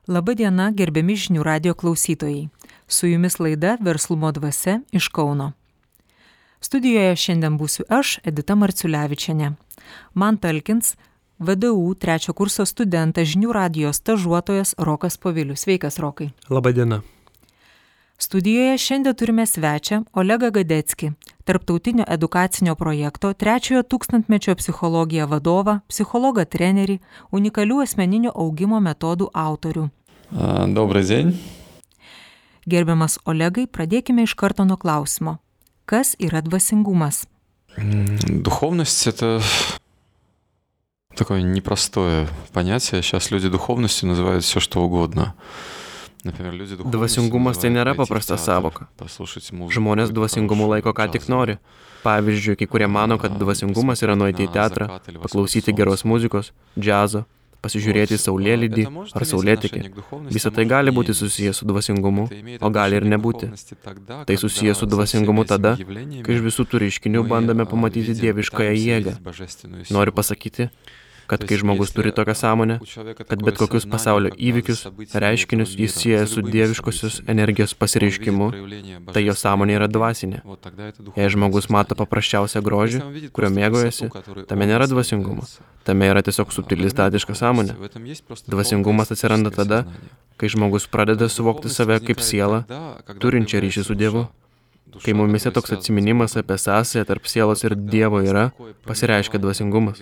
Labadiena, gerbiami žinių radio klausytojai. Su jumis laida Verslumo dvasia iš Kauno. Studijoje šiandien būsiu aš, Edita Marciulevičienė. Man talkins VDU 3 kurso studentas žinių radijo stažuotojas Rokas Povilius. Sveikas, Rokai. Labadiena. Studijoje šiandien turime svečią Olegą Gadeckį, tarptautinio edukacinio projekto 3 tūkstantmečio psichologija vadovą, psichologą trenerį, unikalių asmeninio augimo metodų autorių. Добрый день. Gerbiamas Olegai, pradėkime iš karto nuo klausimo. Kas yra dvasingumas? Духовность — это такое непростое понятие. Сейчас люди духовностью называют все, что угодно. Dvasingumas tai nėra paprasta sąvoka. Žmonės dvasingumu laiko ką tik nori. Pavyzdžiui, kai kurie mano, kad dvasingumas yra nueiti į teatrą, paklausyti geros muzikos, džiazo, pasižiūrėti saulėlydį ar saulėtekį. Visa tai gali būti susijęs su dvasingumu, o gali ir nebūti. Tai susijęs su dvasingumu tada, kai iš visų tų reiškinių bandome pamatyti dieviškąją jėgą. Noriu pasakyti, kad kai žmogus turi tokią sąmonę, kad bet kokius pasaulio įvykius, reiškinius jis sieja su dieviškosios energijos pasireiškimu, tai jo sąmonė yra dvasinė. Jei žmogus mato paprasčiausią grožį, kurio mėgaujasi, tame nėra dvasingumo. Tame yra tiesiog subtili statiška sąmonė. Dvasingumas atsiranda tada, kai žmogus pradeda suvokti save kaip sielą, turinčią ryšį su Dievu. Kai mumise toks atsiminimas apie sąsają tarp sielos ir Dievo yra, pasireiškia dvasingumas.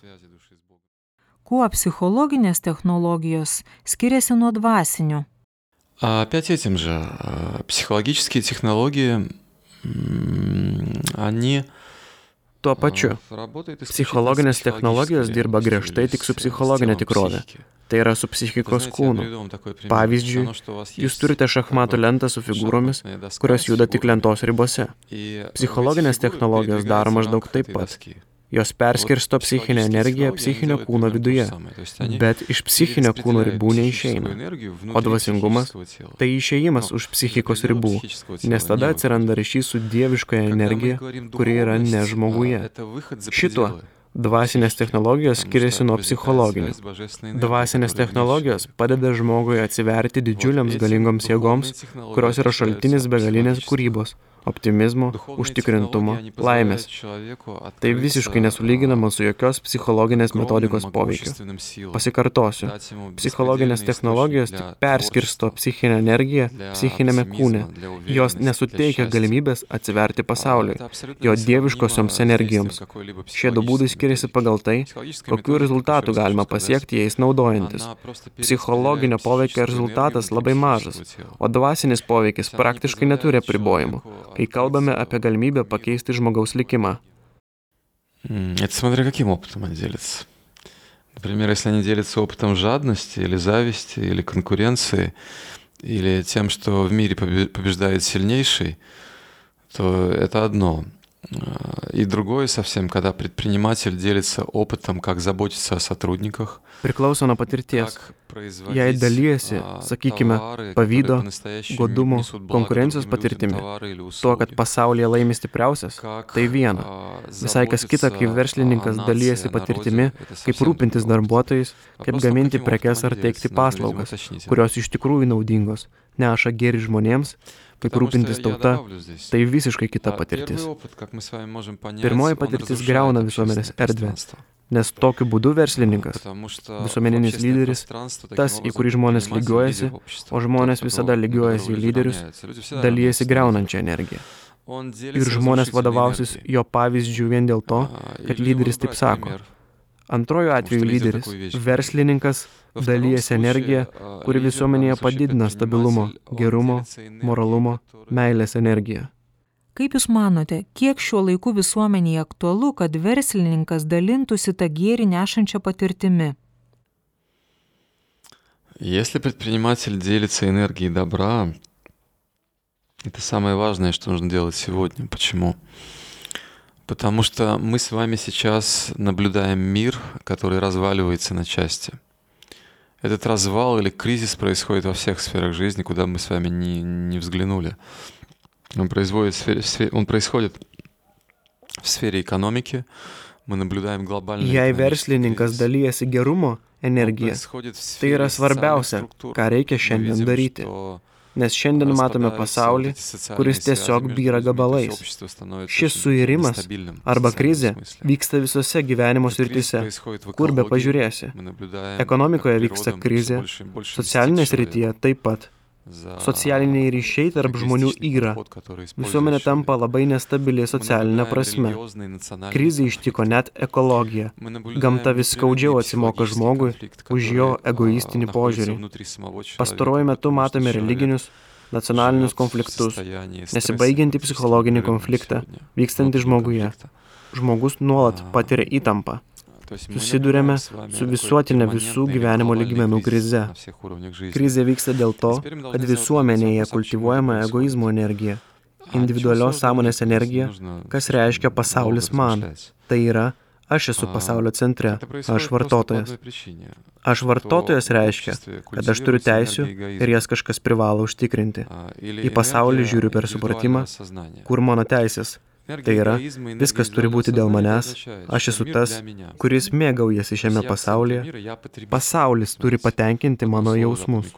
Kuo psichologinės technologijos skiriasi nuo dvasinių? Опять этим же. Психологические технологии, они... Tuo pačiu. Psichologinės technologijos dirba griežtai tik su psichologinė tikrovė. Tai yra su psichikos kūnu. Pavyzdžiui, jūs turite šachmatų lentą su figūromis, kurios juda tik lentos ribose. Psichologinės technologijos daro maždaug taip pat. Jos perskirsto psichinę energiją psichinio kūno viduje, bet iš psichinio kūno ribų neišeina. O dvasingumas – tai išėjimas už psichikos ribų, nes tada atsiranda ryšys su dieviškoje energija, kuri yra ne žmoguje. Šituo dvasinės technologijos skiriasi nuo psichologinių. Dvasinės technologijos padeda žmogui atsiverti didžiuliams galingoms jėgoms, kurios yra šaltinis begalinės kūrybos, optimizmo, užtikrintumo, laimės. Tai visiškai nesulyginama su jokios psichologinės metodikos poveikiu. Pasikartosiu, psichologinės technologijos tik perskirsto psichinę energiją psichinėme kūne. Jos nesuteikia galimybės atsiverti pasauliui, jo dieviškosioms energijoms. Šie du būdai skiriasi pagal tai, kokių rezultatų galima pasiekti jais naudojantis. Psichologinio poveikio rezultatas labai mažas, o dvasinis poveikis praktiškai neturi apribojimų, kai kalbame apie galimybę pakeisti žmogaus likimą. Это смотря каким опытом они делятся. Например, если они делятся опытом жадности или зависти, или конкуренции, или тем, что в мире побеждает сильнейший, то это одно. И другое совсем, когда предприниматель делится опытом, как заботиться о сотрудниках. Priklauso nuo patirties. Jei dalijasi, sakykime, pavydo, godumo, konkurencijos patirtimi, tuo, kad pasaulyje laimi stipriausias, tai viena. Visai kas kita, kai verslininkas dalijasi patirtimi, kaip rūpintis darbuotojais, kaip gaminti prekes ar teikti paslaugas, kurios iš tikrųjų naudingos, neša gėrį žmonėms, kaip rūpintis tauta, tai visiškai kita patirtis. Pirmoji patirtis griauna visuomenės erdvę, nes tokiu būdu verslininkas, visuomeninis lyderis, tas, į kurį žmonės lygiuojasi, o žmonės visada lygiuojasi į lyderius, dalijasi griaunančią energiją. Ir žmonės vadovausis jo pavyzdžių vien dėl to, kad lyderis taip sako. Antroju atveju lyderis, verslininkas, dalijasi energiją, kuri visuomenėje padidina stabilumo, gerumo, moralumo, meilės energiją. Kaip Jūs manote, kiek šiuo laiku visuomenėje aktualu, kad verslininkas dalintųsi tą gėrį nešančią patirtimi? Если предприниматель делится энергией добра, это самое важное, что нужно делать сегодня. Почему? Потому что мы с вами сейчас наблюдаем мир, который разваливается на части. Этот развал или кризис происходит во всех сферах жизни, куда мы с вами не взглянули. Он происходит в сфере экономики, Jei verslininkas dalyjasi gerumo energiją, tai yra svarbiausia, ką reikia šiandien daryti. Nes šiandien matome pasaulį, kuris tiesiog byra gabalais. Šis suirimas arba krizė vyksta visose gyvenimo srityse, kur be pažiūrėsi. Ekonomikoje vyksta krizė, socialinėje srityje taip pat. Socialiniai ryšiai tarp žmonių yra. Visuomenė tampa labai nestabili socialinė prasme. Krizė ištiko net ekologiją. Gamta vis skaudžiau atsimoka žmogui už jo egoistinį požiūrį. Pastaruoju metu matome religinius, nacionalinius konfliktus, nesibaigiantį psichologinį konfliktą, vykstantį žmoguje. Žmogus nuolat patiria įtampą. Susidurėme su visuotinė visų gyvenimo lygmenų krize. Krizė vyksta dėl to, kad visuomenėje kultivuojama egoizmo energija, individualios sąmonės energija, kas reiškia pasaulis man. Tai yra, aš esu pasaulio centre, aš vartotojas. Aš vartotojas reiškia, kad aš turiu teisių ir jas kažkas privalo užtikrinti. Į pasaulį žiūriu per supratimą, kur mano teisės. Tai yra, viskas turi būti dėl manęs, aš esu tas, kuris mėgaujasi šiame pasaulyje. Pasaulis turi patenkinti mano jausmus.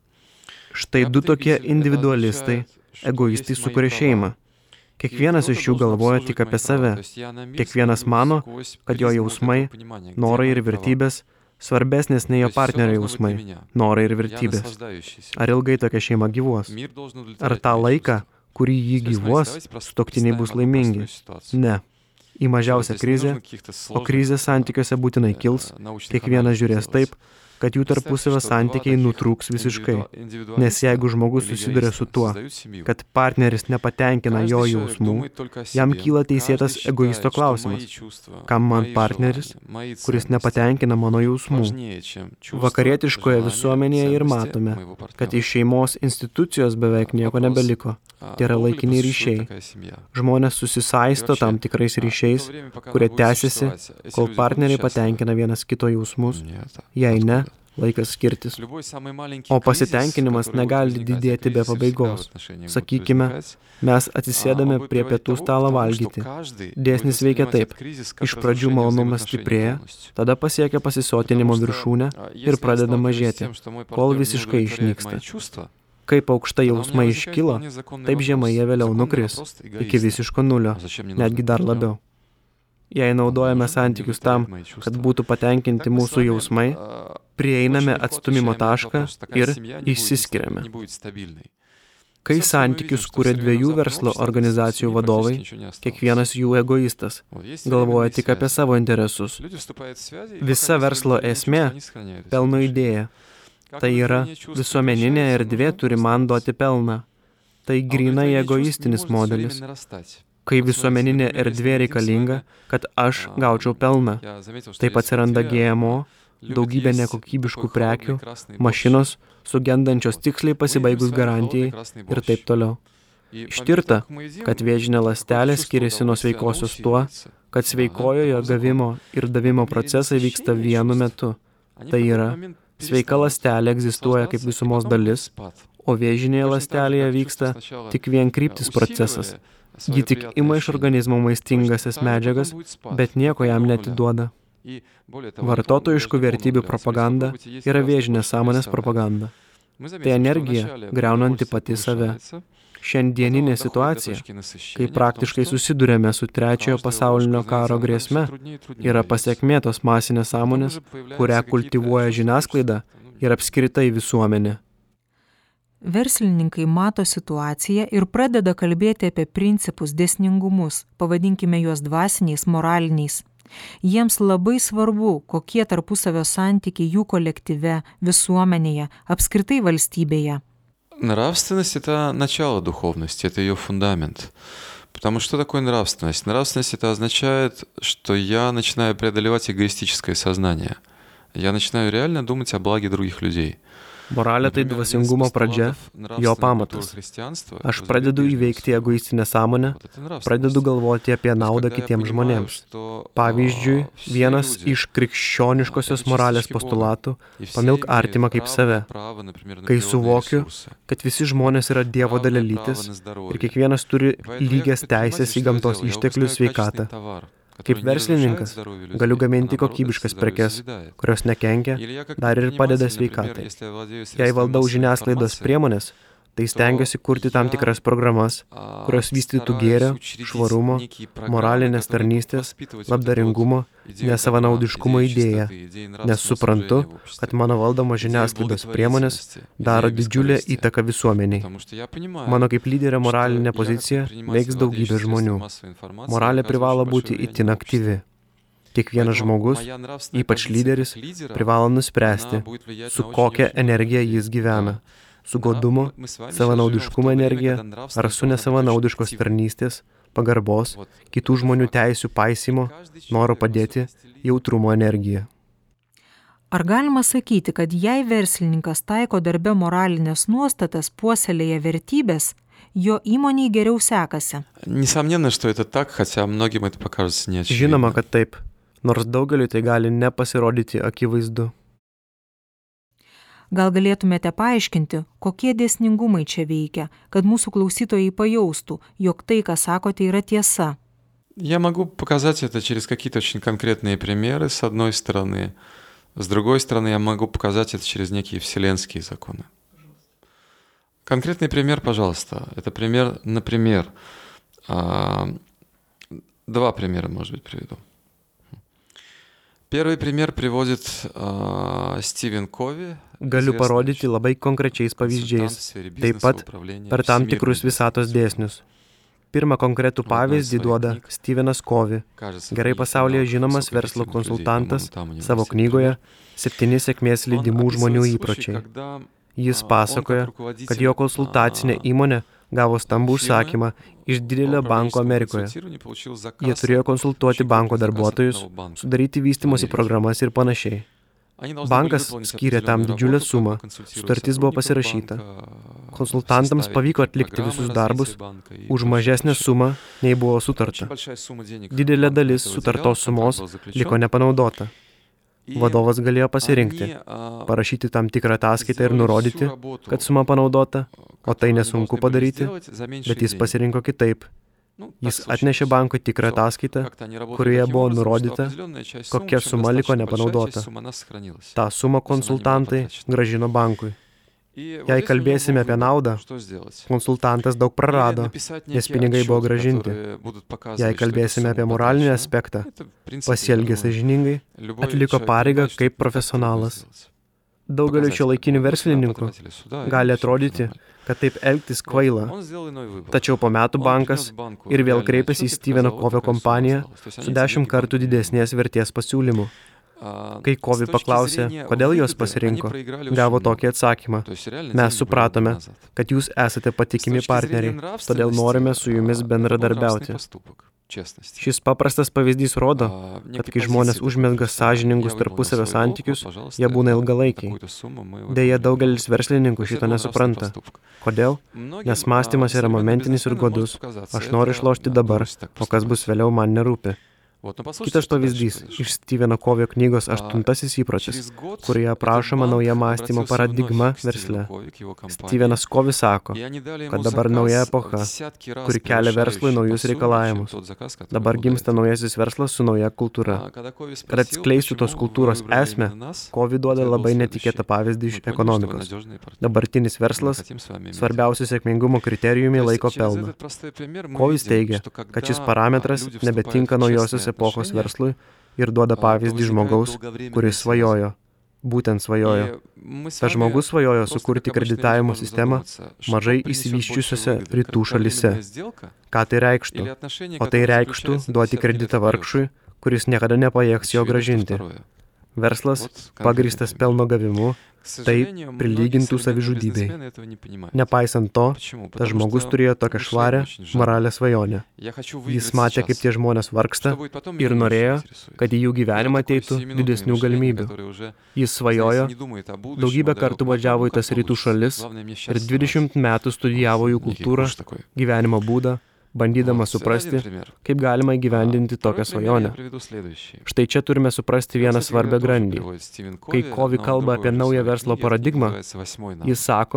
Štai du tokie individualistai, egoistai sukuria šeimą. Kiekvienas iš jų galvoja tik apie save. Kiekvienas mano, kad jo jausmai, norai ir vertybės svarbesnės nei jo partnerio jausmai, norai ir vertybės. Ar ilgai tokia šeima gyvuos? Ar tą laiką, kurį jį gyvuos, sutuoktiniai bus laimingi? Ne. Į mažiausią krizę, o krizė santykiuose būtinai kils, kiekvienas žiūrės taip, kad jų tarpusavio santykiai nutrūks visiškai. Nes jeigu žmogus susiduria su tuo, kad partneris nepatenkina jo jausmų, jam kyla teisėtas egoisto klausimas. Kam man partneris, kuris nepatenkina mano jausmų? Vakarietiškoje visuomenėje ir matome, kad iš šeimos institucijos beveik nieko nebeliko. Tai yra laikiniai ryšiai. Žmonės susisaisto tam tikrais ryšiais, kurie tęsiasi, kol partneriai patenkina vienas kito jausmus. Jei ne, laikas skirtis. O pasitenkinimas negali didėti be pabaigos. Sakykime, mes atsisėdame prie pietų stalo valgyti. Dėsnis veikia taip. Iš pradžių malonumas stiprėja, tada pasiekia pasisotinimo viršūnę ir pradeda mažėti, kol visiškai išnyksta. Kaip aukštai jausmai iškilo, taip žemai jie vėliau nukris, iki visiško nulio, netgi dar labiau. Jei naudojame santykius tam, kad būtų patenkinti mūsų jausmai, prieiname atstūmimo tašką ir išsiskiriame. Kai santykius kuria dviejų verslo organizacijų vadovai, kiekvienas jų egoistas, galvoja tik apie savo interesus. Visa verslo esmė – pelno idėja. Tai yra, visuomeninė erdvė turi man duoti pelną. Tai grynai egoistinis modelis. Kai visuomeninė erdvė reikalinga, kad aš gaučiau pelną. Taip atsiranda GMO, daugybė nekokybiškų prekių, mašinos, sugendančios tiksliai pasibaigus garantijai ir taip toliau. Ištirta, kad vėžinė ląstelė skiriasi nuo sveikosios tuo, kad sveikojoje gavimo ir davimo procesai vyksta vienu metu. Tai yra, sveika ląstelė egzistuoja kaip visumos dalis, o vėžinėje ląstelėje vyksta tik vienkryptis procesas. Ji tik ima iš organizmo maistingasias medžiagas, bet nieko jam neatiduoda. Vartotojiškų vertybių propaganda yra vėžinės sąmonės propaganda. Tai energija, griaunanti pati save. Šiandieninė situacija, kai praktiškai susidurėme su trečiojo pasaulinio karo grėsme, yra pasekmė tos masinės sąmonės, kurią kultivuoja žiniasklaida ir apskritai visuomenė. Verslininkai mato situaciją ir pradeda kalbėti apie principus, dėsningumus, pavadinkime juos dvasiniais, moraliniais. Jiems labai svarbu, kokie tarpusavio santykiai jų kolektyve, visuomenėje, apskritai valstybėje. Нравственность – это начало духовности, это ее фундамент. Потому что такое нравственность? Нравственность – это означает, что я начинаю преодолевать эгоистическое сознание. Я начинаю реально думать о благе других людей. Moralė tai dvasingumo pradžia, jo pamatas. Aš pradedu įveikti egoistinę sąmonę, pradedu galvoti apie naudą kitiems žmonėms. Pavyzdžiui, vienas iš krikščioniškosios moralės postulatų – pamilk artimą kaip save. Kai suvokiu, kad visi žmonės yra Dievo dalelytis ir kiekvienas turi lygias teisės į gamtos išteklių sveikatą. Kaip verslininkas galiu gaminti kokybiškas prekes, kurios nekenkia, dar ir padeda sveikatai. Jei valdau žiniasklaidos priemonės, tai stengiuosi kurti tam tikras programas, kurios vystytų gėrio, švarumo, moralinės tarnystės, labdaringumo, nesavanaudiškumo idėją, nes suprantu, kad mano valdomos žiniasklaidos priemonės daro didžiulę įtaką visuomeniai. Mano kaip lyderio moralinė pozicija veiks daugybė žmonių. Moralė privalo būti itin aktyvi. Kiekvienas žmogus, ypač lyderis, privalo nuspręsti, su kokia energija jis gyvena. Su godumo, savanaudiškumo energija ar su nesavanaudiškos tarnystės, pagarbos, kitų žmonių teisių paisymo, noro padėti, jautrumo energija. Ar galima sakyti, kad jei verslininkas taiko darbe moralinės nuostatas, puoselėja vertybės, jo įmonei geriau sekasi? Несомненно, что это так, хотя многим это покажется неочевидно. Žinoma, kad taip, nors daugeliui tai gali nepasirodyti akivaizdu. Gal galėtumėte paaiškinti, kokie dėsningumai čia veikia, kad mūsų klausytojai pajaustų, jog tai, ką sakote, yra tiesa? Я могу показать это через какие-то очень конкретные примеры, с одной стороны. С другой стороны, я могу показать это через некие вселенские законы. Конкретный пример, пожалуйста. Это пример, например, два примера, может быть, приведу. Первый пример приводит Стивен Кови. Galiu parodyti labai konkrečiais pavyzdžiais, taip pat per tam tikrus visatos dėsnius. Pirmą konkretų pavyzdį duoda Stevenas Covey, gerai pasaulyje žinomas verslo konsultantas, savo knygoje 7 sėkmės lydimų žmonių įpročiai. Jis pasakoja, kad jo konsultacinė įmonė gavo stambų užsakymą iš didelio banko Amerikoje. Jie turėjo konsultuoti banko darbuotojus, sudaryti vystymosi programas ir panašiai. Bankas skyrė tam didžiulę sumą, sutartis buvo pasirašyta. Konsultantams pavyko atlikti visus darbus už mažesnę sumą, nei buvo sutarta. Didelė dalis sutartos sumos liko nepanaudota. Vadovas galėjo pasirinkti, parašyti tam tikrą ataskaitą ir nurodyti, kad suma panaudota, o tai nesunku padaryti, bet jis pasirinko kitaip. Jis atnešė bankui tikrą ataskaitą, kurioje buvo nurodyta, kokia suma liko nepanaudota. Ta sumą konsultantai grąžino bankui. Jei kalbėsime apie naudą, konsultantas daug prarado, nes pinigai buvo grąžinti. Jei kalbėsime apie moralinį aspektą, pasielgė sąžiningai, atliko pareigą kaip profesionalas. Daugeliu šiuolaikinių verslininkų gali atrodyti, kad taip elgtis kvaila. Tačiau po metų bankas ir vėl kreipėsi į Steveno Covey kompaniją su 10 kartų didesnės vertės pasiūlymu. Kai Covey paklausė, kodėl jos pasirinko, gavo tokį atsakymą. Mes supratome, kad jūs esate patikimi partneriai, todėl norime su jumis bendradarbiauti. Šis paprastas pavyzdys rodo, kad kai žmonės užmezga sąžiningus tarpusavio santykius, jie būna ilgalaikiai. Deja, daugelis verslininkų šito nesupranta. Kodėl? Nes mąstymas yra momentinis ir godus. Aš noriu išlošti dabar, o kas bus vėliau man nerūpi. Kitas pavyzdys iš Steveno Covey knygos 8 įprotis, kurioje aprašoma nauja mąstymo paradigma versle. Stevenas Covey sako, kad dabar nauja epocha, kuri kelia verslui naujus reikalavimus. Dabar gimsta naujasis verslas su nauja kultūra. Kad atskleistų tos kultūros esmę, Covey duoda labai netikėtą pavyzdį iš ekonomikos. Dabartinis verslas svarbiausiu sėkmingumo kriterijumi laiko pelną. Covey teigia, kad šis parametras nebetinka naujosios epochos verslui ir duoda pavyzdį žmogaus, kuris svajojo. Būtent svajojo. Tas žmogus svajojo sukurti kreditavimo sistemą mažai išsivysčiusiose rytų šalyse. Ką tai reikštų? O tai reikštų duoti kreditą vargšui, kuris niekada nepajėgs jo grąžinti. Verslas, pagrįstas pelno gavimu, tai prilygintų savižudybei. Nepaisant to, tas žmogus turėjo tokią švarę, moralę svajonę. Jis matė, kaip tie žmonės vargsta ir norėjo, kad į jų gyvenimą ateitų didesnių galimybių. Jis svajojo, daugybę kartų važiavo į tas rytų šalis ir 20 metų studijavo jų kultūrą, gyvenimo būdą, bandydama suprasti, kaip galima įgyvendinti tokią svajonę. Štai čia turime suprasti vieną svarbią grandį. Kai Covey kalba apie naują verslo paradigmą, jis sako,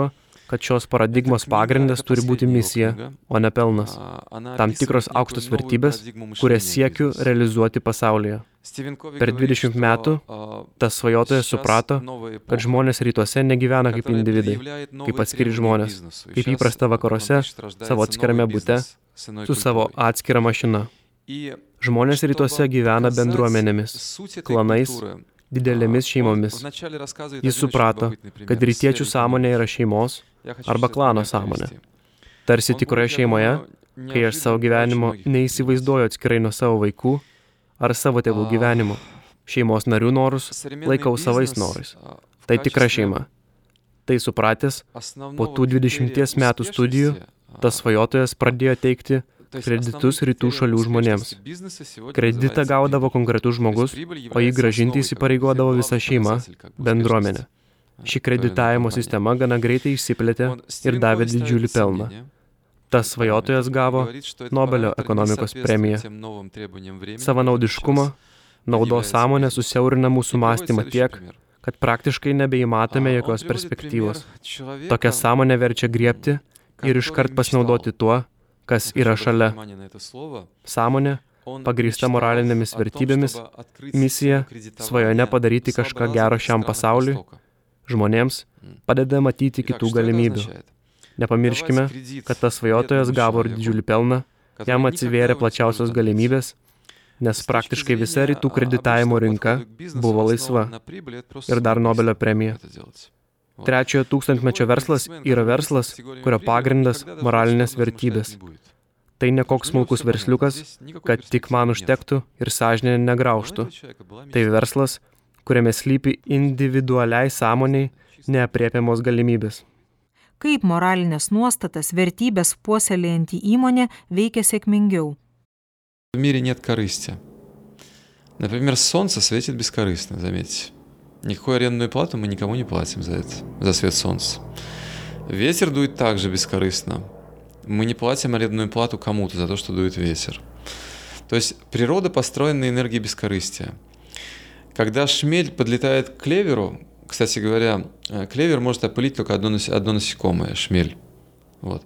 kad šios paradigmos pagrindas turi būti misija, o ne pelnas. Tam tikros aukštos vertybės, kurias siekiu realizuoti pasaulyje. Per 20 metų tas svajotojas suprato, kad žmonės rytuose negyvena kaip individai, kaip atskiri žmonės, kaip įprasta vakaruose, savo atskirame bute, su savo atskira mašina. Žmonės rytuose gyvena bendruomenėmis, klanais, didelėmis šeimomis. Jis suprato, kad rytiečių sąmonė yra šeimos arba klano sąmonė. Tarsi tikroje šeimoje, kai aš savo gyvenimo neįsivaizduoju atskirai nuo savo vaikų ar savo tėvų gyvenimo. Šeimos narių norus laikau savais norais. Tai tikra šeima. Tai supratęs, po tų 20 metų studijų, tas svajotojas pradėjo teikti kreditus rytų šalių žmonėms. Kreditą gaudavo konkretus žmogus, o jį grąžinti įsipareigodavo visa šeima, bendruomenė. Ši kreditavimo sistema gana greitai išsiplėtė ir davė didžiulį pelną. Tas svajotojas gavo Nobelio ekonomikos premiją. Savanaudiškumo, naudos sąmonė susiaurina mūsų mąstymą tiek, kad praktiškai nebeįmatome jokios perspektyvos. Tokia sąmonė verčia griebti ir iškart pasinaudoti tuo, kas yra šalia. Sąmonė, pagrįsta moralinėmis vertybėmis, misija, svajone padaryti kažką gero šiam pasauliui, žmonėms padeda matyti kitų galimybių. Nepamirškime, kad tas svajotojas gavo ir didžiulį pelną, jam atsivėrė plačiausios galimybės, nes praktiškai visa rytų kreditavimo rinka buvo laisva ir dar Nobelio premija. Trečiojo tūkstantmečio verslas yra verslas, kurio pagrindas moralinės vertybės. Tai ne koks smulkus versliukas, kad tik man užtektų ir sąžinė negraužtų. Tai verslas, kuriame slypi individualiai sąmoniai neaprėpiamos galimybės. Kaip moralinės nuostatas, vertybės puoselėjanti įmonė veikia sėkmingiau? В мире нет корысти. Например, солнце светит бескорыстно, заметьте. Никакую арендную плату мы никому не платим за это, за свет солнца. Ветер дует также бескорыстно. Мы не платим арендную плату кому-то за то, что дует ветер. То есть природа построена на энергии бескорыстия. Когда шмель подлетает к клеверу, кстати говоря, клевер может опылить только одно насекомое, шмель. Вот.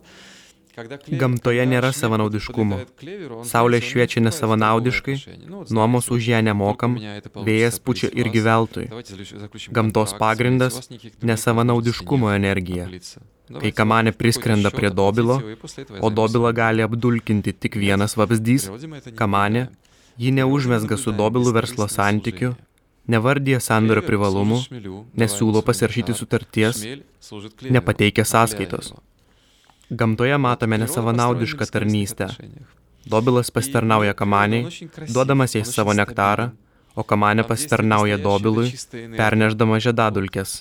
Gamtoje nėra savanaudiškumo. Saulė šviečia nesavanaudiškai, nuomos už ją nemokam, vėjas pučia irgi veltui. Gamtos pagrindas – nesavanaudiškumo energija. Kai kamanė priskrenda prie dobilo, o dobilą gali apdulkinti tik vienas vabzdys, kamanė, ji neužmesga su dobilu verslo santykių, nevardija sandorio privalumų, nesiūlo pasirašyti sutarties, nepateikia sąskaitos. Gamtoje matome nesavanaudišką tarnystę. Dobilas pasitarnauja kamaniai, duodamas jai savo nektarą, o kamanė pasitarnauja dobilui, perneždama žiedadulkes.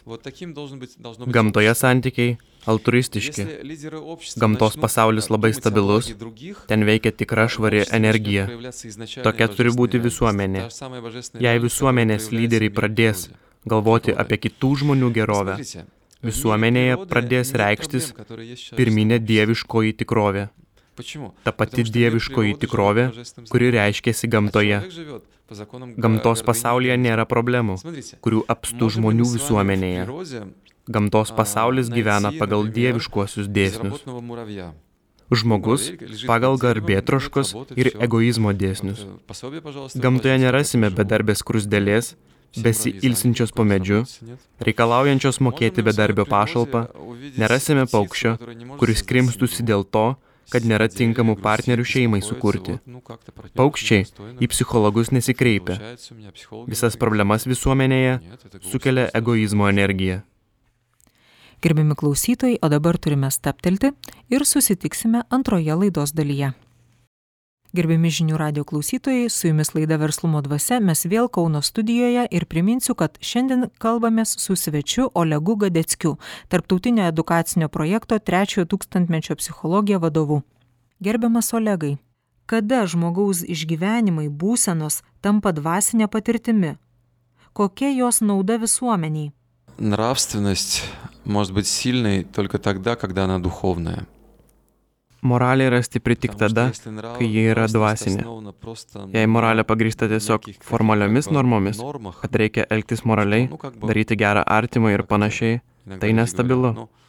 Gamtoje santykiai altruistiški. Gamtos pasaulis labai stabilus, ten veikia tikra švari energija. Tokia turi būti visuomenė. Jei visuomenės lyderiai pradės galvoti apie kitų žmonių gerovę, visuomenėje pradės reikštis pirminė dieviškoji tikrovė. Ta pati dieviškoji tikrovė, kuri reiškėsi gamtoje. Gamtos pasaulyje nėra problemų, kurių apstų žmonių visuomenėje. Gamtos pasaulis gyvena pagal dieviškuosius dėsnius. Žmogus pagal garbėtroškos ir egoizmo dėsnius. Gamtoje nerasime bedarbės skruzdėlės, besiilsinčios po medžiu, reikalaujančios mokėti bedarbio pašalpą, nerasime paukščio, kuris krimstųsi dėl to, kad nėra tinkamų partnerių šeimai sukurti. Paukščiai į psichologus nesikreipia. Visas problemas visuomenėje sukelia egoizmo energija. Gerbiami klausytojai, o dabar turime stabtelti ir susitiksime antroje laidos dalyje. Gerbiami žinių radijo klausytojai, su jumis laida Verslumo dvasia, mes vėl Kauno studijoje ir priminsiu, kad šiandien kalbamės su svečiu Olegu Gadeckiu, tarptautinio edukacinio projekto 3 tūkstantmečio psichologija vadovu. Gerbiamas Olegai, kada žmogaus išgyvenimai, būsenos tampa dvasinė patirtimi? Kokia jos nauда visuomeniai? Нравственность может быть сильной только тогда, когда она духовная. Moralė yra stipri tik tada, kai ji yra dvasinė. Jei moralė pagrįsta tiesiog formaliomis normomis, kad reikia elgtis moraliai, daryti gerą artimą ir panašiai, tai nestabilu.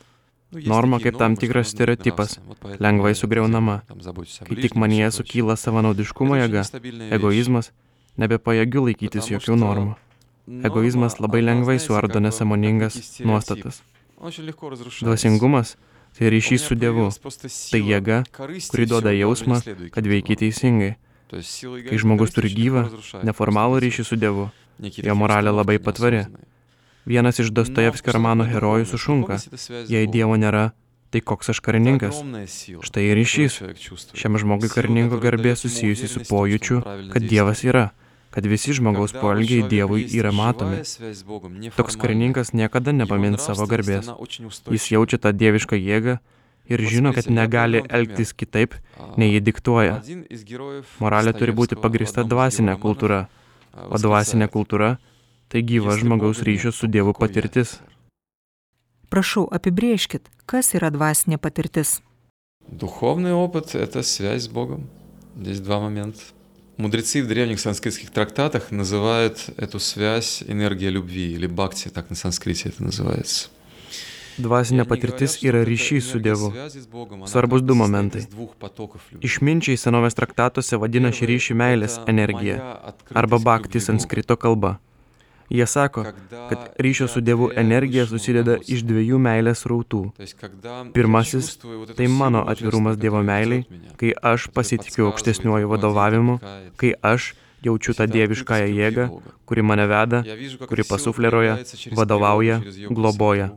Norma kaip tam tikras stereotipas, lengvai sugriaunama. Kai tik manyje sukyla savanaudiškumo jėga, egoizmas, nebepajėgiu laikytis jokių normų. Egoizmas labai lengvai suardo nesąmoningas nuostatas. Dvasingumas – tai ryšys su Dievu. Tai jėga, kuri duoda jausmą, kad veikia teisingai. Kai žmogus turi gyvą, neformalų ryšį su Dievu, jo moralė labai patvari. Vienas iš Dostojevskio romano herojų sušunka, jei Dievo nėra, tai koks aš karininkas. Štai ir ryšys. Šiam žmogui karininko garbė susijusi su pojūčiu, kad Dievas yra, kad visi žmogaus poelgiai Dievui yra matomi. Toks karininkas niekada nepamins savo garbės. Jis jaučia tą dievišką jėgą ir žino, kad negali elgtis kitaip, nei jį diktuoja. Moralė turi būti pagrįsta dvasinė kultūra, o dvasinė kultūra – tai gyva žmogaus ryšio su Dievu patirtis. Prašau, apibrėžkit, kas yra dvasinė patirtis. Духовный опыт – это связь с Богом. Здесь два момента. Мудрецы в древних санскритских трактатах называют эту связь энергия любви, или бхакти, так на санскрите это называется. Dvasinė patirtis yra ryšys su Dievu. Svarbus du momentai. Išminčiai senovės traktatuose vadina šį ryšį meilės energija arba bhakti sanskrito kalba. Jie sako, kad ryšio su Dievu energija susideda iš dviejų meilės srautų. Pirmasis – tai mano atvirumas Dievo meiliai, kai aš pasitikiu aukštesniuoju vadovavimu, kai aš jaučiu tą dieviškąją jėgą, kuri mane veda, kuri pasufleruoja, vadovauja, globoja.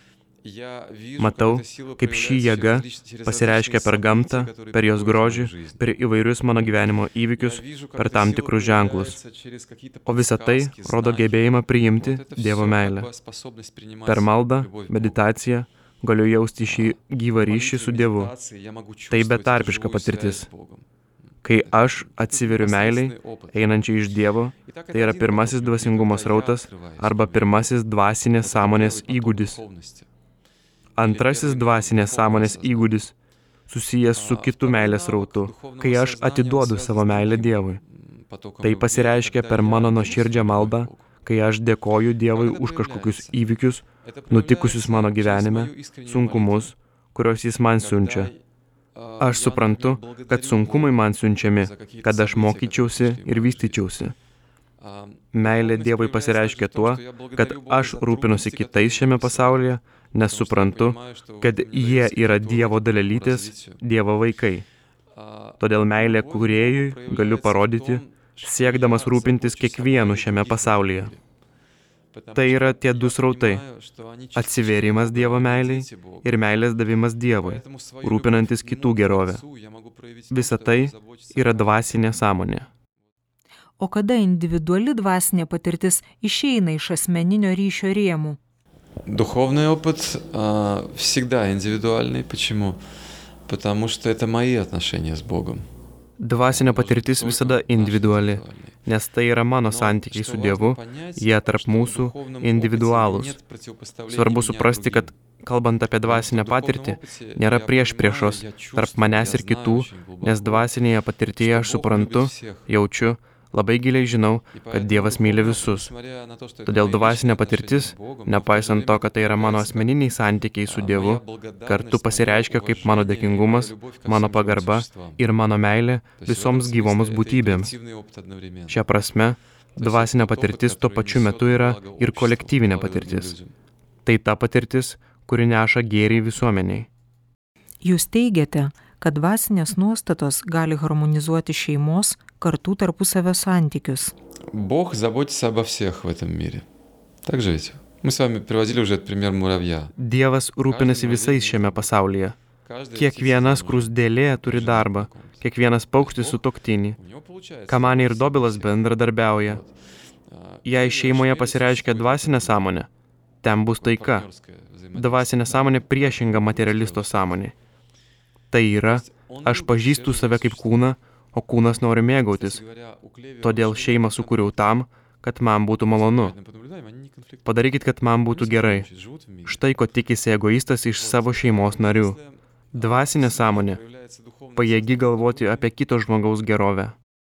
Matau, kaip ši jėga pasireiškia per gamtą, per jos grožį, per įvairius mano gyvenimo įvykius, per tam tikrus ženklus. O visa tai rodo gebėjimą priimti Dievo meilę. Per maldą, meditaciją galiu jausti šį gyvą ryšį su Dievu. Tai betarpiška patirtis. Kai aš atsiveriu meiliai, einančiai iš Dievo, tai yra pirmasis dvasingumo srautas arba pirmasis dvasinės sąmonės įgūdis. Antrasis dvasinės sąmonės įgūdis susijęs su kitu meilės srautu, kai aš atiduodu savo meilę Dievui. Tai pasireiškia per mano nuoširdžią maldą, kai aš dėkoju Dievui už kažkokius įvykius, nutikusius mano gyvenime, sunkumus, kuriuos Jis man siunčia. Aš suprantu, kad sunkumai man siunčiami, kad aš mokyčiausi ir vystyčiausi. Meilė Dievui pasireiškia tuo, kad aš rūpinuosi kitais šiame pasaulyje, nes suprantu, kad jie yra Dievo dalelytės, Dievo vaikai. Todėl meilę kūrėjui galiu parodyti, siekdamas rūpintis kiekvienu šiame pasaulyje. Tai yra tie du srautai – atsivėrimas Dievo meiliai ir meilės davimas Dievui, rūpinantis kitų gerovę. Visa tai yra dvasinė sąmonė. O kada individuali dvasinė patirtis išeina iš asmeninio ryšio rėmų? Духовный опыт всегда индивидуальный. Почему? Потому что это мои отношения с Богом. Dvasinė patirtis visada individuali, nes tai yra mano santykiai su Dievu, jie tarp mūsų individualūs. Svarbu suprasti, kad, kalbant apie dvasinę patirtį, nėra priešpriešos tarp manęs ir kitų, nes dvasinėje patirtyje aš suprantu, jaučiu, labai giliai žinau, kad Dievas myli visus. Todėl dvasinė patirtis, nepaisant to, kad tai yra mano asmeniniai santykiai su Dievu, kartu pasireiškia kaip mano dėkingumas, mano pagarba ir mano meilė visoms gyvoms būtybėms. Šia prasme, dvasinė patirtis tuo pačiu metu yra ir kolektyvinė patirtis. Tai ta patirtis, kuri neša gėrį visuomeniai. Jūs teigiate, kad dvasinės nuostatos gali harmonizuoti šeimos, kartų tarpusavio santykius. Бог заботится обо всех в этом мире. Так же ведь? Мы с вами приводили уже этот пример муравья. Dievas rūpinasi visais šiame pasaulyje. Kiekviena skruzdėlė turi darbą, kiekvienas paukštis sutuoktinį. Kamanė ir dobilas bendradarbiauja. Jei šeimoje pasireiškia dvasinė sąmonė, ten bus taika. Dvasinė sąmonė priešinga materialisto sąmonė. Tai yra, aš pažįstu save kaip kūną, o kūnas nori mėgautis. Todėl šeimą sukūriau tam, kad man būtų malonu. Padarykit, kad man būtų gerai. Štai ko tikisi egoistas iš savo šeimos narių. Dvasinė sąmonė pajėgi galvoti apie kito žmogaus gerovę.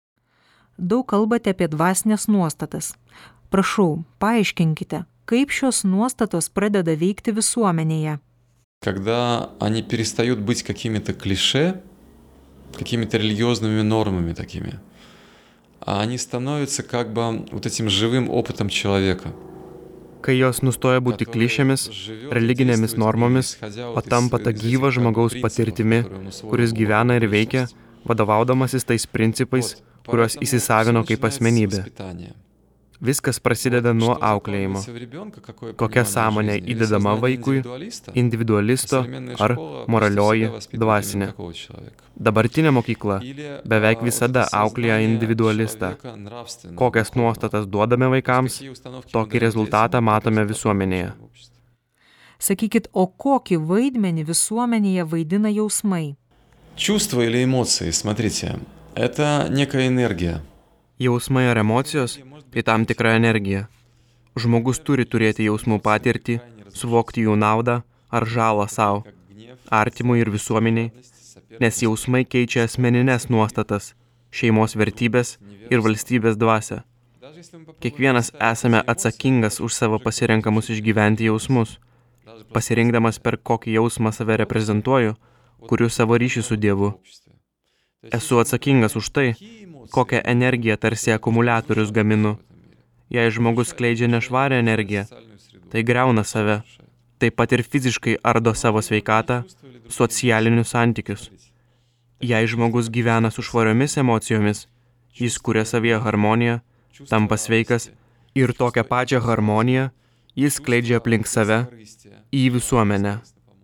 Daug kalbate apie dvasinės nuostatas. Prašau, paaiškinkite, kaip šios nuostatos pradeda veikti visuomenėje. когда они перестают быть какими-то клише, какими-то религиозными нормами такими, а они становятся как бы вот этим живым опытом человека. Kai jos nustoja būti klišėmis, religinėmis normomis, o tampa ta gyva žmogaus patirtimi, kuris gyvena ir veikia, vadovaudamasis tais principais, kuriuos įsisavino kaip asmenybė. Viskas prasideda nuo auklėjimo. Kokia sąmonė įdedama vaikui, individualisto ar moralioji dvasinė. Dabartinė mokykla beveik visada auklėja individualistą. Kokias nuostatas duodame vaikams, tokį rezultatą matome visuomenėje. Sakykit, o kokį vaidmenį visuomenėje vaidina jausmai? Чувства или эмоции, смотрите, это некая энергия. Jausmai ar emocijos – tai tam tikra energija. Žmogus turi turėti jausmų patirtį, suvokti jų naudą ar žalą savo, artimui ir visuomeniai, nes jausmai keičia asmeninės nuostatas, šeimos vertybės ir valstybės dvasią. Kiekvienas esame atsakingas už savo pasirenkamus išgyventi jausmus. Pasirinkdamas per kokį jausmą save reprezentuoju, kuriu savo ryšį su Dievu. Esu atsakingas už tai, kokią energiją tarsi akumuliatorius gaminu. Jei žmogus skleidžia nešvarią energiją, tai griauna save. Taip pat ir fiziškai ardo savo sveikatą, socialinius santykius. Jei žmogus gyvena su švariomis emocijomis, jis kuria savyje harmoniją, tampa sveikas ir tokią pačią harmoniją jis skleidžia aplink save į visuomenę.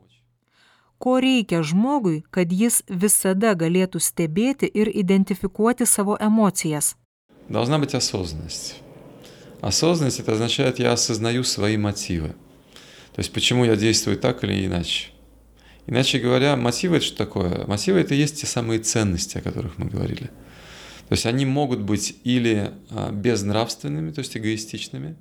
Ko reikia žmogui, kad jis visada galėtų stebėti ir identifikuoti savo emocijas? Должна быть осознанность. Осознанность — это означает, я осознаю свои мотивы. То есть, почему я действую так или иначе. Иначе говоря, мотивы — это что такое? Мотивы — это и есть те самые ценности, о которых мы говорили. То есть, они могут быть или безнравственными, то есть эгоистичными.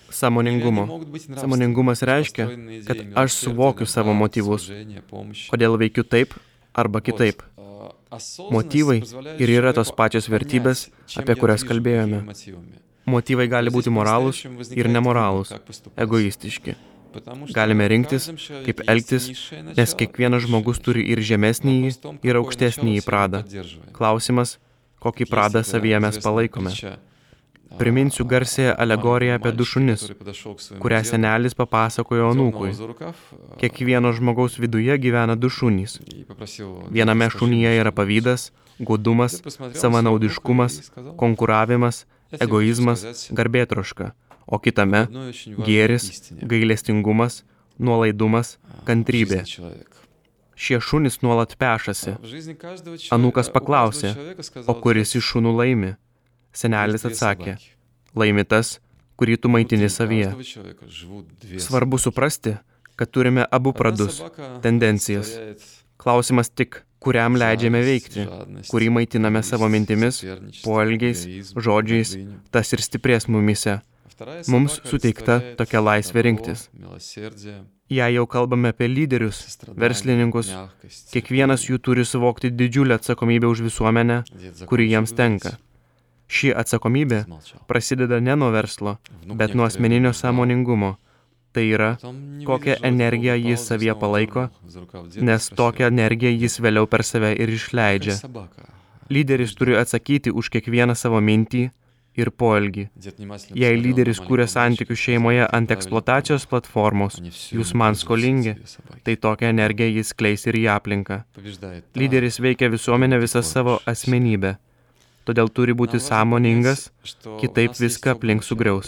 Sąmoningumas reiškia, kad aš suvokiu savo motyvus, kodėl veikiu taip arba kitaip. Motyvai ir yra tos pačios vertybės, apie kurias kalbėjome. Motyvai gali būti moralūs ir nemoralūs, egoistiški. Galime rinktis, kaip elgtis, nes kiekvienas žmogus turi ir žemesnįjį, ir aukštesnįjį pradą. Klausimas, kokį pradą savyje mes palaikome. Priminsiu garsiąją alegoriją apie du šunis, kurią senelis papasakojo anūkui. Kiekvieno žmogaus viduje gyvena du šunys. Viename šunyje yra pavydas, godumas, savanaudiškumas, konkuravimas, egoizmas, garbėtroška, o kitame gėris, gailestingumas, nuolaidumas, kantrybė. Šie šunys nuolat pešasi. Anūkas paklausė, o kuris iš šunų laimi? Senelis atsakė, laimi tas, kurį tu maitini savyje. Svarbu suprasti, kad turime abu pradus, tendencijas. Klausimas tik, kuriam leidžiame veikti, kurį maitiname savo mintimis, poelgiais, žodžiais, tas ir stiprės mumyse. Mums suteikta tokia laisvė rinktis. Jei jau kalbame apie lyderius, verslininkus, kiekvienas jų turi suvokti didžiulę atsakomybę už visuomenę, kuri jiems tenka. Ši atsakomybė prasideda ne nuo verslo, bet nuo asmeninio sąmoningumo. Tai yra, kokią energiją jis savyje palaiko, nes tokią energiją jis vėliau per save ir išleidžia. Lyderis turi atsakyti už kiekvieną savo mintį ir poelgį. Jei lyderis kūrė santykius šeimoje ant eksploatacijos platformos, jūs man skolingi, tai tokią energiją jis skleis ir į aplinką. Lyderis veikia visuomenę visą savo asmenybę. Todėl turi būti sąmoningas, kitaip viską aplink sugriaus.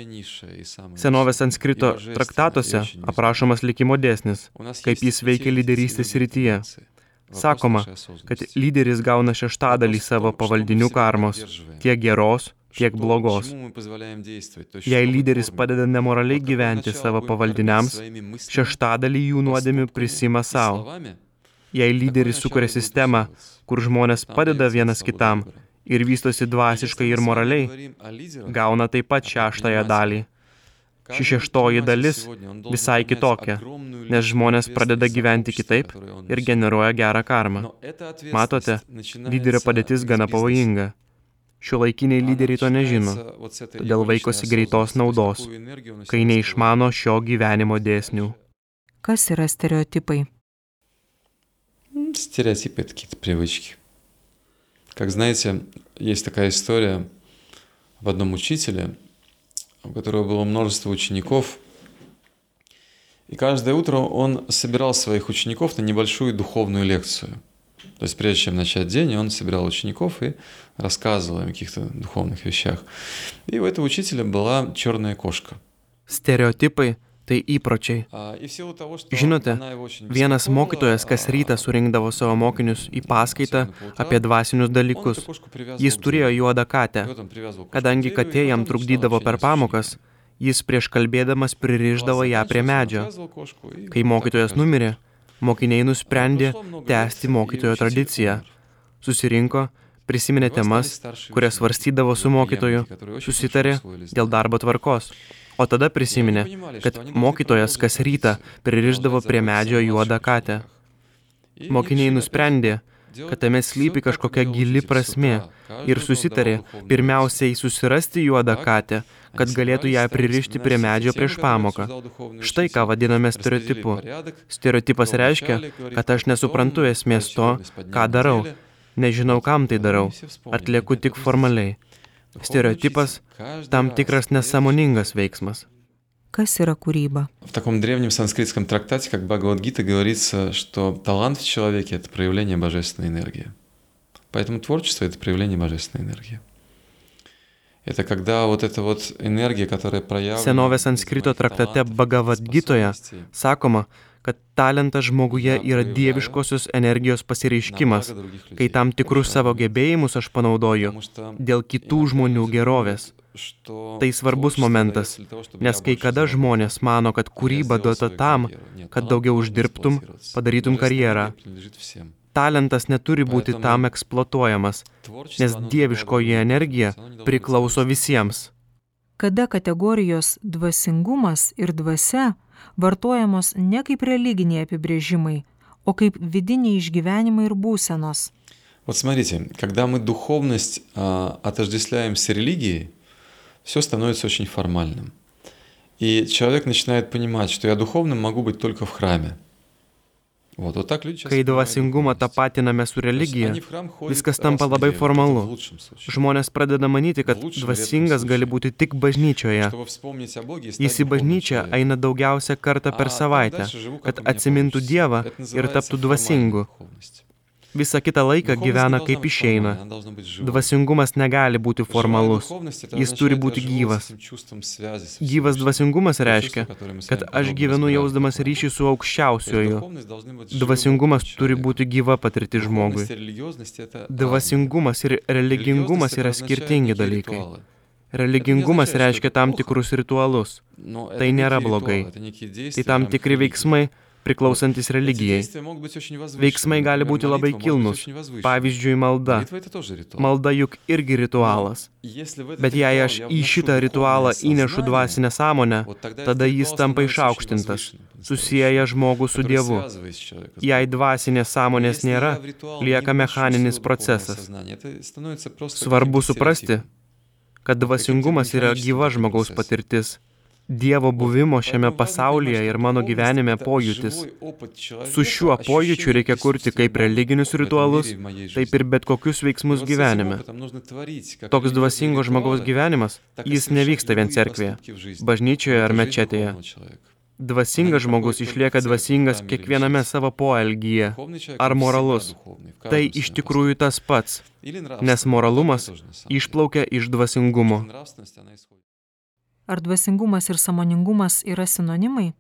Senovės sanskrito traktatuose aprašomas likimo dėsnis, kaip jis veikia lyderystės srityje. Sakoma, kad lyderis gauna 1/6 savo pavaldinių karmos, tiek geros, tiek blogos. Jei lyderis padeda nemoraliai gyventi savo pavaldiniams, 1/6 jų nuodėmių prisima savo. Jei lyderis sukuria sistemą, kur žmonės padeda vienas kitam, ir vystosi dvasiškai ir moraliai, gauna taip pat 1/6 dalį. Ši 1/6 dalis visai kitokia, nes žmonės pradeda gyventi kitaip ir generuoja gerą karmą. Matote, lyderio padėtis gana pavojinga. Šiuolaikiniai lyderiai to nežino, todėl vaikosi greitos naudos, kai neišmano šio gyvenimo dėsnių. Kas yra stereotipai? Стереотипы — это какие-то привычки. Как знаете, есть такая история об одном учителе, у которого было множество учеников, и каждое утро он собирал своих учеников на небольшую духовную лекцию. То есть прежде чем начать день, он собирал учеников и рассказывал им о каких-то духовных вещах. И у этого учителя была черная кошка. Stereotipai tai įpročiai. Žinote, vienas mokytojas kas rytą surinkdavo savo mokinius į paskaitą apie dvasinius dalykus. Jis turėjo juodą katę. Kadangi katė jam trukdydavo per pamokas, jis prieš kalbėdamas pririšdavo ją prie medžio. Kai mokytojas numirė, mokiniai nusprendė tęsti mokytojo tradiciją. Susirinko, prisiminė temas, kurias svarstydavo su mokytoju, susitarė dėl darbo tvarkos. O tada prisiminė, kad mokytojas kas rytą pririšdavo prie medžio juodą katę. Mokiniai nusprendė, kad tame slypi kažkokia gili prasmė ir susitarė pirmiausiai susirasti juodą katę, kad galėtų ją pririšti prie medžio prieš pamoką. Štai ką vadiname stereotipu. Stereotipas reiškia, kad aš nesuprantu esmės to, ką darau, nežinau, kam tai darau, atlieku tik formaliai. Stereotipas – tam tikras nesąmoningas veiksmas. Kas yra kūryba? В таком древнем санскритском трактате, как Бхагавад-гита, говорится, что талант в человеке — это проявление божественной энергии. Поэтому творчество — это проявление божественной энергии. Это когда вот эта вот энергия, которая проявлена... Senovės sanskrito traktate Bhagavad-gitoje sakoma, kad talentas žmoguje yra dieviškosios energijos pasireiškimas, kai tam tikrus savo gebėjimus aš panaudoju dėl kitų žmonių gerovės. Tai svarbus momentas, nes kai kada žmonės mano, kad kūryba duota tam, kad daugiau uždirbtum, padarytum karjerą. Talentas neturi būti tam eksploatuojamas, nes dieviškoji energija priklauso visiems. Kada kategorijos dvasingumas ir dvasia vartojamos ne kaip religiniai apibrėžimai, o kaip vidiniai išgyvenimai ir būsenos. Вот смотрите, когда мы духовность отождествляем с религией, все становится очень формальным. И человек начинает понимать, что я духовным могу быть только в храме. Kai dvasingumą tapatiname su religija, viskas tampa labai formalu. Žmonės pradeda manyti, kad dvasingas gali būti tik bažnyčioje. Jis į bažnyčią eina daugiausia kartą per savaitę, kad atsimintų Dievą ir taptų dvasingu. Visą kitą laiką gyvena kaip išeina. Dvasingumas negali būti formalus. Jis turi būti gyvas. Gyvas dvasingumas reiškia, kad aš gyvenu jausdamas ryšį su aukščiausiuoju. Dvasingumas turi būti gyva patirti žmogui. Dvasingumas ir religingumas yra skirtingi dalykai. Religingumas reiškia tam tikrus ritualus. Tai nėra blogai. Tai tam tikri veiksmai, priklausantis religijai. Veiksmai gali būti labai kilnus, pavyzdžiui, malda. Malda juk irgi ritualas. Bet jei aš į šitą ritualą įnešu dvasinę sąmonę, tada jis tampa išaukštintas, susieja žmogų su Dievu. Jei dvasinės sąmonės nėra, lieka mechaninis procesas. Svarbu suprasti, kad dvasingumas yra gyva žmogaus patirtis. Dievo buvimo šiame pasaulyje ir mano gyvenime pojūtis. Su šiuo pojūčiu reikia kurti kaip religinius ritualus, taip ir bet kokius veiksmus gyvenime. Toks dvasingo žmogaus gyvenimas, jis nevyksta vien cerkvėje, bažnyčioje ar mečetėje. Dvasingas žmogus išlieka dvasingas kiekviename savo poelgyje ar moralus. Tai iš tikrųjų tas pats, nes moralumas išplaukia iš dvasingumo. Ar dvasingumas ir sąmoningumas yra sinonimai?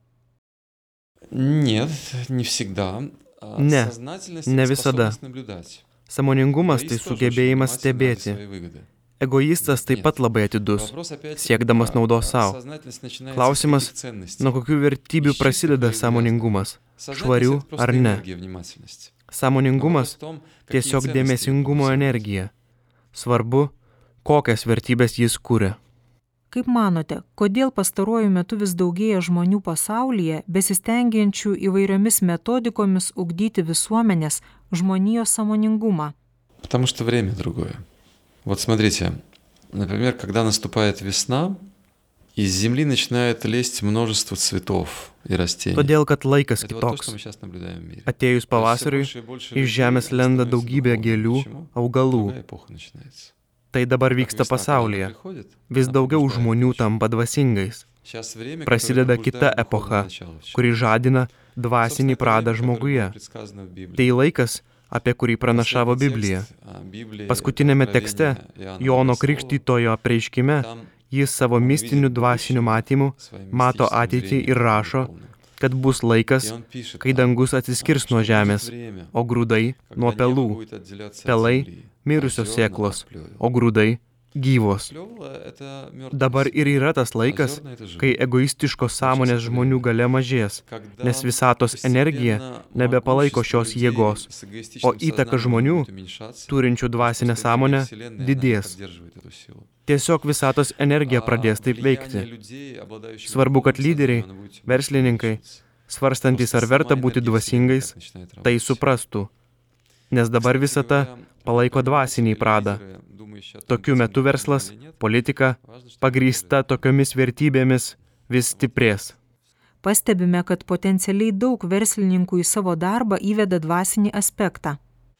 Нет, не всегда. Ne, ne visada. Sąmoningumas tai sugebėjimas stebėti. Egoistas taip pat labai atidus, siekdamas naudos savo. Klausimas, nuo kokių vertybių prasideda sąmoningumas, švarių ar ne. Sąmoningumas tiesiog dėmesingumo energija. Svarbu, kokias vertybės jis kuria. Kaip manote, kodėl pastaruoju metu vis daugėja žmonių pasaulyje, besistengiančių įvairiomis metodikomis ugdyti visuomenės žmonijos sąmoningumą? Потому что время другое. Вот смотрите, например, когда наступает весна, Из земли начинает лезть множество цветов и растений. Todėl, kad laikas Это вот то, kitoks. что мы сейчас наблюдаем в мире. Atėjus pavasariui, iš žemės lenda daugybė gėlių, augalų. Другая эпоха начинается. Tai dabar Как vyksta весна, когда pasaulyje. она приходит, Vis она daugiau пробуждает žmonių душу. tampa dvasingais. Сейчас время, Prasideda которое kita пробуждает epocha, духовное начало в человеке. kuri žadina Собственно, dvasinį это pradą время, которое žmoguje. было предсказано в Библии. Tai laikas, apie kurį pranašavo Последний Biblija. текст, Библии, Paskutinėme Откровение tekste, Иоанна Jono Богослова, Krikštytojo apreiškime, там jis savo mistiniu dvasiniu matymu своим mato мистическим ateitį зрением ir rašo, духовным. kad bus laikas, И он пишет kai там, dangus atsiskirs что nuo будет žemės, время, o grūdai nuo когда небо pelų, будет отделяться от pelai земли, mirusios а зерна sėklos, от плевел. o grūdai gyvos. Плевла — это мертвая Dabar ir земля, yra tas а laikas, зерна — это живая. kai egoistiškos sąmonės žmonių gale mažės, Когда nes visatos energija постепенно nebepalaiko могущество šios людей jėgos, с эгоистичным o įtaka сознанием žmonių, будет уменьшаться, turinčių dvasinę просто энергия sąmonę, Вселенной, она didės. поддерживает эту силу. Tiesiog visatos energija А pradės taip влияние veikti. людей, обладающих Svarbu, kad духовным lyderiai, сознанием, оно будет verslininkai, увеличиваться. svarstantys ar Просто verta сама būti энергия Вселенной dvasingais, так начинает tai работать. suprastų. Nes dabar Кстати visata говоря, palaiko предприниматели dvasinį или pradą. лидеры, думающие о том, Tokiu быть metu им verslas, или нет, politika, важно, чтобы pagrįsta tokiomis vertybėmis, vis stiprės. Pastebime, kad potencialiai daug verslininkų į savo darbą įveda dvasinį aspektą.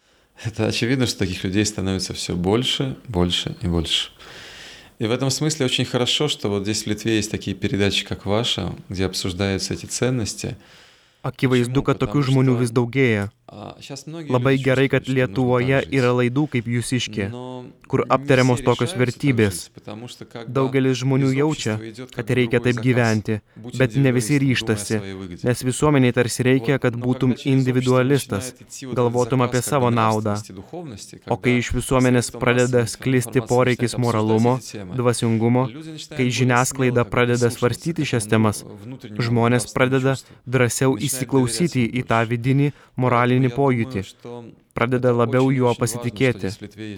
Это очевидно, что таких людей становится все больше, больше и больше. И в этом смысле очень хорошо, что вот здесь в Литве есть такие передачи, как ваша, где обсуждаются эти ценности. Akivaizdu, kad tokių žmonių vis daugėja. Labai gerai, kad Lietuvoje yra laidų kaip Jūsiškė, kur aptariamos tokios vertybės. Daugelis žmonių jaučia, kad reikia taip gyventi, bet ne visi ryžtasi, nes visuomeniai tarsi reikia, kad būtum individualistas, galvotum apie savo naudą. O kai iš visuomenės pradeda sklisti poreikis moralumo, dvasingumo, kai žiniasklaida pradeda svarstyti šias temas, žmonės pradeda drąsiau įsiklausyti į tą vidinį moralinį pojūtį, pradeda labiau juo pasitikėti.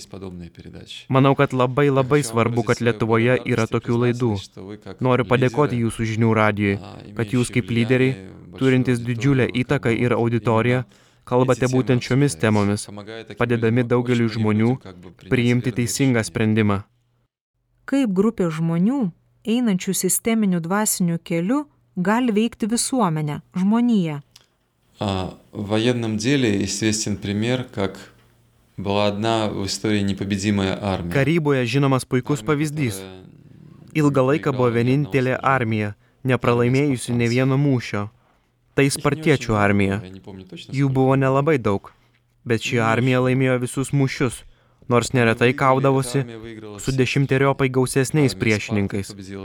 Manau, kad labai svarbu, kad Lietuvoje yra tokių laidų. Noriu padėkoti jūsų žinių radijui, kad jūs kaip lyderiai, turintys didžiulę įtaką ir auditoriją, kalbate būtent šiomis temomis, padedami daugeliu žmonių priimti teisingą sprendimą. Kaip grupė žmonių, einančių sisteminiu dvasiniu keliu, gali veikti visuomenę, žmoniją? В военном деле известен пример, как была одна в истории непобедимая армия. Karyboje žinomas puikus pavyzdys. Ilgą laiką buvo vienintelė armija, nepralaimėjusi ne vieno mūšio. Tai spartiečių armija. Jų buvo nelabai daug, bet ši armija laimėjo visus mūšius, nors neretai kaudavosi su 10-eriopai gausesniais priešininkais.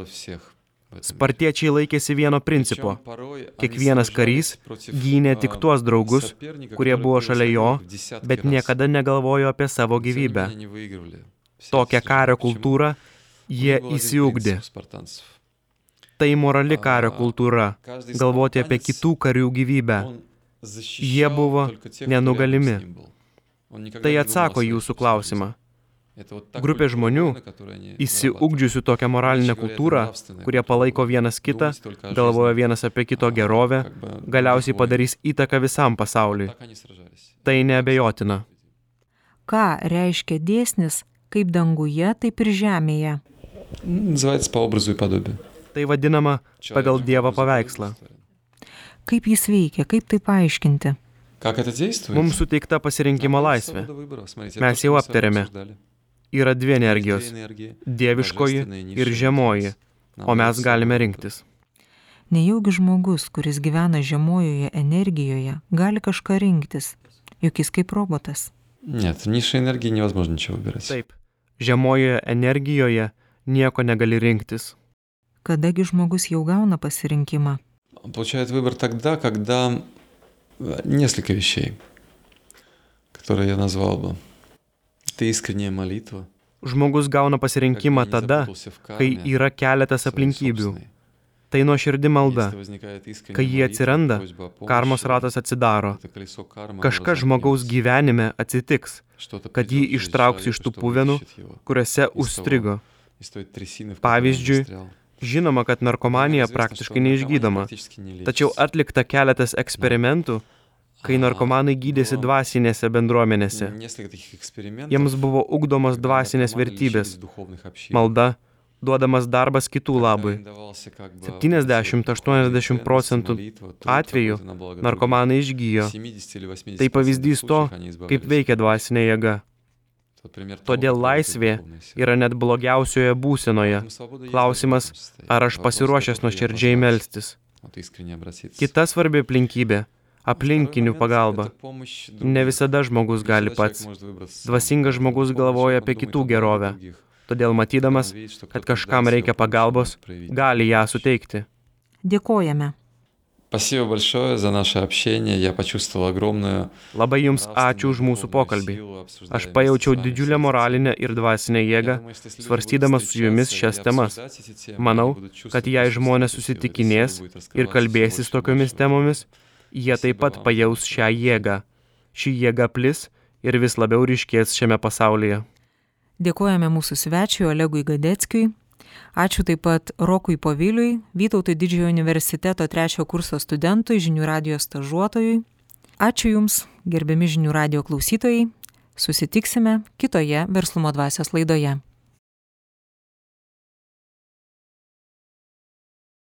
Spartiečiai laikėsi vieno principo. Kiekvienas karys gynė tik tuos draugus, kurie buvo šalia jo, bet niekada negalvojo apie savo gyvybę. Tokią kario kultūrą jie įsiugdė. Tai morali kario kultūra, galvoti apie kitų karių gyvybę. Jie buvo nenugalimi. Tai atsako jūsų klausimą. Grupė žmonių, įsiugdžiusių tokią moralinę kultūrą, kurie palaiko vienas kitą, galvoja vienas apie kito gerovę, galiausiai padarys įtaką visam pasauliui. Tai neabejotina. Ką reiškia dėsnis, kaip danguje, taip ir žemėje? Называется по образу и подобию. Tai vadinama pagal Dievo paveikslą. Kaip jis veikia, kaip tai paaiškinti? Как это действует? Mums suteikta pasirinkimo laisvė. Mes jau aptarėme. Yra dvi energijos – dieviškoji ir žemoji, o mes galime rinktis. Nejaugi žmogus, kuris gyvena žemojoje energijoje, gali kažką rinktis, juk jis kaip robotas. Нет, в низшей энергии невозможно ничего выбирать. Taip, žemojoje energijoje nieko negali rinktis. Kadagi žmogus jau gauna pasirinkimą? Он получает выбор тогда, когда несколько вещей, которые я назвал бы. Это искренняя молитва. Žmogus gauna pasirinkimą tada, kai yra keletas aplinkybių. Tai nuoširdi malda. Kai jie atsiranda, karmos ratas atsidaro. Kažkas žmogaus gyvenime atsitiks, kad jį ištrauks iš tų puvenų, kuriuose užstrigo. Pavyzdžiui, žinoma, kad narkomanija praktiškai neišgydoma, tačiau atlikta keletas eksperimentų, kai narkomanai gydėsi dvasinėse bendruomenėse. Jiems buvo ugdomos dvasinės vertybės – malda, duodamas darbas kitų labui. 70–80% atvejų narkomanai išgyjo. Tai pavyzdys to, kaip veikia dvasinė jėga. Todėl laisvė yra net blogiausioje būsenoje. Klausimas, ar aš pasiruošęs nuoširdžiai melstis. Kita svarbi aplinkybė – aplinkinių pagalba. Ne visada žmogus gali pats. Dvasingas žmogus galvoja apie kitų gerovę. Todėl matydamas, kad kažkam reikia pagalbos, gali ją suteikti. Dėkojame. Labai jums ačiū už mūsų pokalbį. Aš pajaučiau didžiulę moralinę ir dvasinę jėgą, svarstydamas su jumis šias temas. Manau, kad jei žmonės susitikinės ir kalbėsis tokiomis temomis, jie taip pat pajaus šią jėgą. Ši jėga plis ir vis labiau ryškės šiame pasaulyje. Dėkojame mūsų svečiui Olegui Gadeckiui. Ačiū taip pat Rokui Poviliui, Vytauto didžiojo universiteto 3 kurso studentui, Žinių radijo stažuotojui. Ačiū Jums, gerbiami Žinių radijo klausytojai. Susitiksime kitoje Verslumo dvasios laidoje.